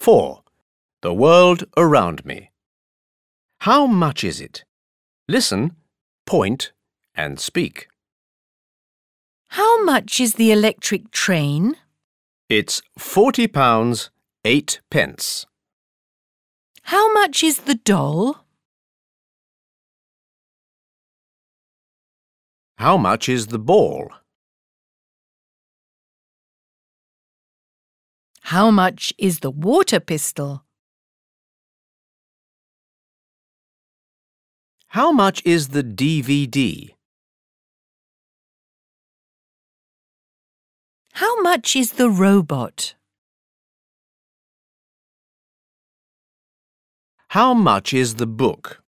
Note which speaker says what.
Speaker 1: 4. The world around me. How much is it? Listen, point, and speak.
Speaker 2: How much is the electric train?
Speaker 1: It's £40, 8 pence.
Speaker 2: How much is the doll?
Speaker 1: How much is the ball?
Speaker 2: How much is the water pistol?
Speaker 1: How much is the DVD?
Speaker 2: How much is the robot?
Speaker 1: How much is the book?